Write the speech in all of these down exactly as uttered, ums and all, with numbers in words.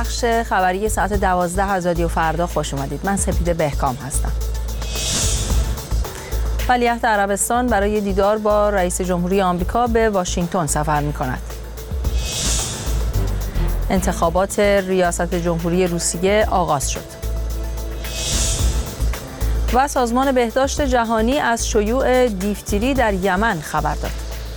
بخش خبری ساعت دوازده از رادیو فردا خوش اومدید. من سپیده بهکام هستم. ولیعهد عربستان برای دیدار با رئیس جمهوری آمریکا به واشنگتن سفر می‌کند. انتخابات ریاست جمهوری روسیه آغاز شد. و سازمان بهداشت جهانی از شیوع دیفتری در یمن خبر داد.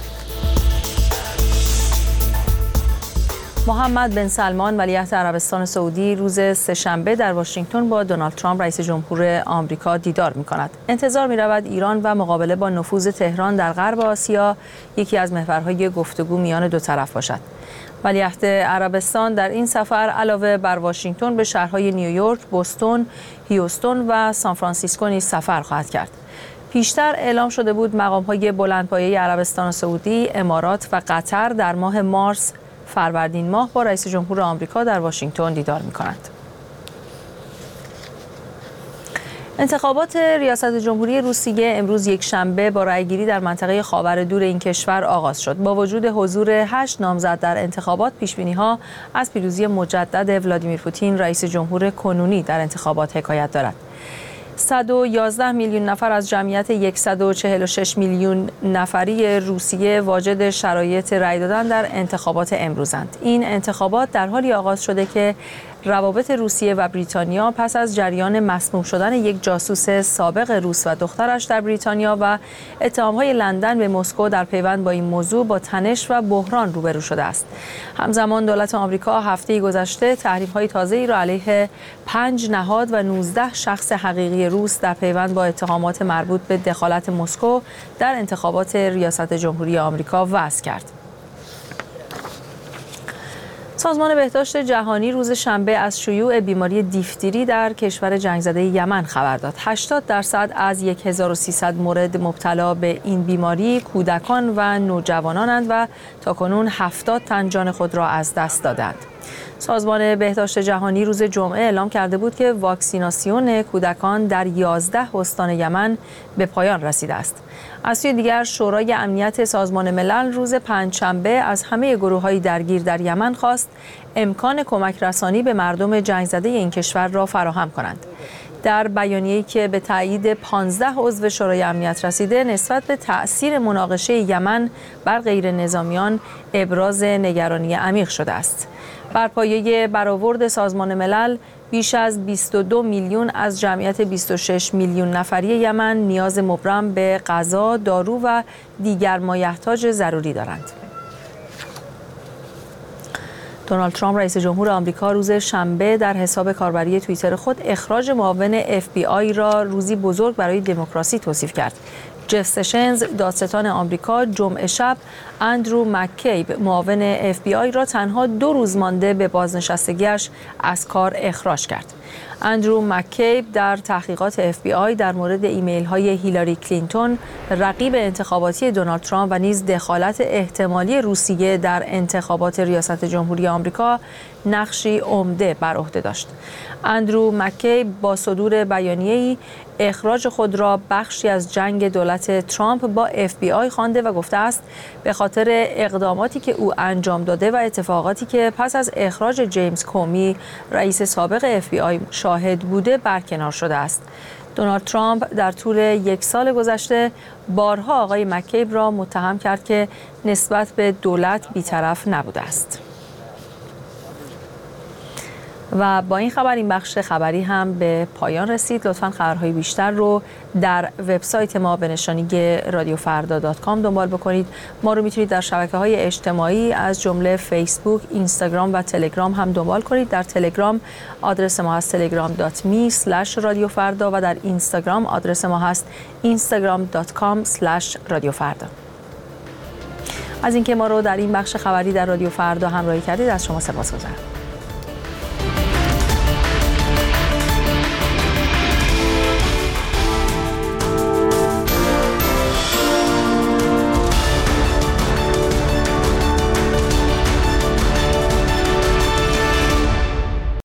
محمد بن سلمان ولیعهد عربستان سعودی روز سه‌شنبه در واشنگتن با دونالد ترامپ رئیس جمهور آمریکا دیدار می‌کند. انتظار می‌رود ایران و مقابله با نفوذ تهران در غرب آسیا یکی از محورهای گفتگو میان دو طرف باشد. ولیعهد عربستان در این سفر علاوه بر واشنگتن به شهرهای نیویورک، بوستون، هیوستون و سانفرانسیسکو نیز سفر خواهد کرد. پیشتر اعلام شده بود مقام‌های بلندپایه عربستان سعودی، امارات و قطر در ماه مارس فروردین ماه با رئیس جمهور آمریکا در واشنگتن دیدار می‌کنند. انتخابات ریاست جمهوری روسیه امروز یک شنبه با رأیگیری در منطقه خاور دور این کشور آغاز شد. با وجود حضور هشت نامزد در انتخابات، پیش‌بینی‌ها از پیروزی مجدد ولادیمیر پوتین رئیس جمهور کنونی در انتخابات حکایت دارد. صد و یازده میلیون نفر از جمعیت صد و چهل و شش میلیون نفری روسیه واجد شرایط رأی دادن در انتخابات امروزند. این انتخابات در حالی آغاز شده که روابط روسیه و بریتانیا پس از جریان مسموم شدن یک جاسوس سابق روس و دخترش در بریتانیا و اتهام‌های لندن به مسکو در پیوند با این موضوع با تنش و بحران روبرو شده است. همزمان دولت آمریکا هفته گذشته تحریم‌های تازه‌ای را علیه پنج نهاد و نوزده شخص حقیقی روس در پیوند با اتهامات مربوط به دخالت مسکو در انتخابات ریاست جمهوری آمریکا وضع کرد. سازمان بهداشت جهانی روز شنبه از شیوع بیماری دیفتری در کشور جنگ زده یمن خبر داد. هشتاد درصد از هزار و سیصد مورد مبتلا به این بیماری کودکان و نوجوانانند و تاکنون هفتاد تن جان خود را از دست دادند. سازمان بهداشت جهانی روز جمعه اعلام کرده بود که واکسیناسیون کودکان در یازده استان یمن به پایان رسیده است. از سوی دیگر شورای امنیت سازمان ملل روز پنجشنبه از همه گروه‌های درگیر در یمن خواست امکان کمک رسانی به مردم جنگ زده این کشور را فراهم کنند. در بیانیه‌ای که به تایید پانزده عضو شورای امنیت رسیده نسبت به تأثیر مناقشه یمن بر غیر نظامیان ابراز نگرانی عمیق شده است. بر پایه برآورد سازمان ملل بیش از بیست و دو میلیون از جمعیت بیست و شش میلیون نفری یمن نیاز مبرم به غذا، دارو و دیگر مایحتاج ضروری دارند. دونالد ترامپ رئیس جمهور آمریکا روز شنبه در حساب کاربری توییتر خود اخراج معاون اف بی آی را روزی بزرگ برای دموکراسی توصیف کرد. جف سشنز دادستان آمریکا جمعه شب اندرو مککیب معاون اف بی آی را تنها دو روز مانده به بازنشستگیش از کار اخراج کرد. اندرو مککیب در تحقیقات اف بی آی در مورد ایمیل های هیلاری کلینتون رقیب انتخاباتی دونالد ترامپ و نیز دخالت احتمالی روسیه در انتخابات ریاست جمهوری آمریکا نقشی عمده بر عهده داشت. اندرو مککیب با صدور بیانیه‌ای اخراج خود را بخشی از جنگ دولت ترامپ با اف بی آی خوانده و گفته است به خاطر اقداماتی که او انجام داده و اتفاقاتی که پس از اخراج جیمز کومی رئیس سابق اف بی آی شاهد بوده برکنار شده است. دونالد ترامپ در طول یک سال گذشته بارها آقای مککیب را متهم کرد که نسبت به دولت بی‌طرف نبوده است. و با این خبر این بخش خبری هم به پایان رسید. لطفاً خبرهای بیشتر رو در وبسایت ما به نشانی رادیو فردا دات کام دنبال بکنید. ما رو میتونید در شبکه‌های اجتماعی از جمله فیسبوک، اینستاگرام و تلگرام هم دنبال کنید. در تلگرام آدرس ما هست تلگرام دات می اسلش رادیو فردا و در اینستاگرام آدرس ما هست اینستاگرام دات کام اسلش رادیو فردا. از اینکه ما رو در این بخش خبری در رادیو فردا همراهی کردید از شما سپاسگزارم.